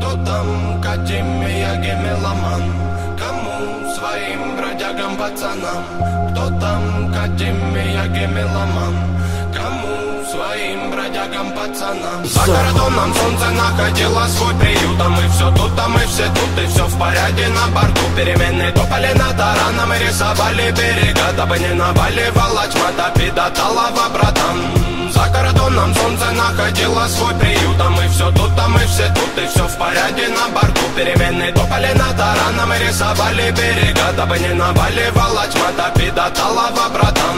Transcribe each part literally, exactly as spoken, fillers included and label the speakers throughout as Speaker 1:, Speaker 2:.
Speaker 1: Кто там Катимия Гемеломан? Кому своим бродягам пацанам? Кто там Катимия Гемеломан? Кому своим бродягам пацанам? За кордоном солнце находило свой приют, а мы все тут, а мы все тут, и все в порядке на борту. Перемены топали над тараном и рисовали берега, дабы не наваливала тьма, топида талова, братан. За кордоном солнце находило свой приют, а мы все тут, а мы все тут, и все в порядке на борту. Перемены топали над тараном и рисовали берега, дабы не наваливала тьма, топида талова, братан.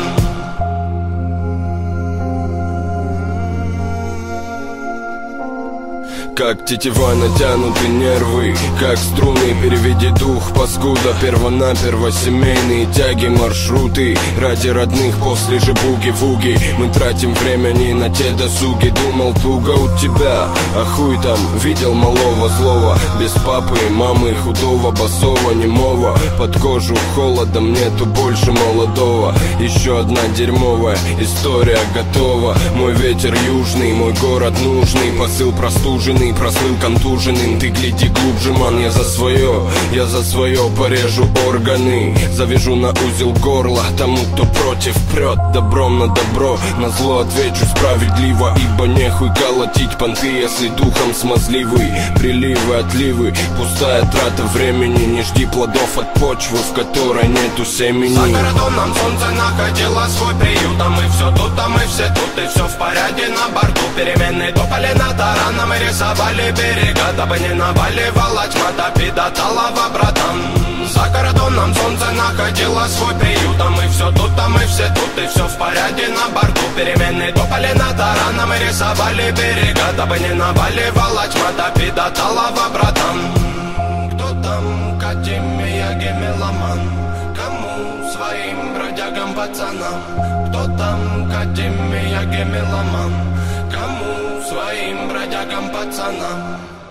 Speaker 2: Как тетива натянуты нервы, как струны, переведи дух, паскуда. Первонаперво семейные тяги, маршруты ради родных после же буги-вуги. Мы тратим время не на те досуги. Думал, туго у тебя, а хуй там, видел малого злого. Без папы, мамы, худого, босого, немого. Под кожу холодом нету больше молодого. Еще одна дерьмовая история готова. Мой ветер южный, мой город нужный, посыл простуженный, прослыл контуженным. Ты гляди глубже, ман, я за свое, я за свое порежу органы. Завяжу на узел горла тому, кто против прет. Добром на добро, на зло отвечу справедливо. Ибо нехуй колотить понты, если духом смазливый. Приливы, отливы, пустая трата времени. Не жди плодов от почвы, в которой нету семени.
Speaker 1: За кордоном солнце находило свой приют, а мы все тут, а мы все тут, и все в порядке на борту. Перемены топали над тараном и рисовали берега, дабы не наваливала тьма, топида талова, братан. За кордоном солнце находило свой приют, а мы все тут, а мы все тут, и все в порядке на борту. Перемены топали над тараном и рисовали берега, дабы не наваливала тьма, топида талова, братан. Кто там Катимия Гемеломан? Кому своим бродягам пацанам? Кто там Катимия Гемеломан? Кому своим бродягам пацанам?